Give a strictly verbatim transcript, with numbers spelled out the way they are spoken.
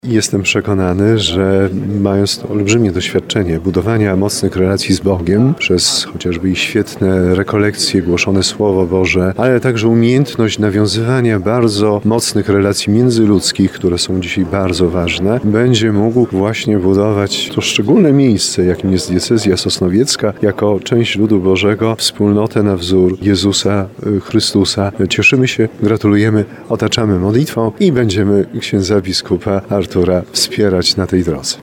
Jestem przekonany, że mając to olbrzymie doświadczenie budowania mocnych relacji z Bogiem przez chociażby i świetne rekolekcje, głoszone Słowo Boże, ale także umiejętność nawiązywania bardzo mocnych relacji międzyludzkich, które są dzisiaj bardzo ważne, będzie mógł właśnie budować to szczególne miejsce, jakim jest diecezja sosnowiecka, jako część ludu Bożego, wspólnotę na wzór Jezusa Chrystusa. Cieszymy się, gratulujemy, otaczamy modlitwą i będziemy księdza biskupa Artura wspierać na tej drodze.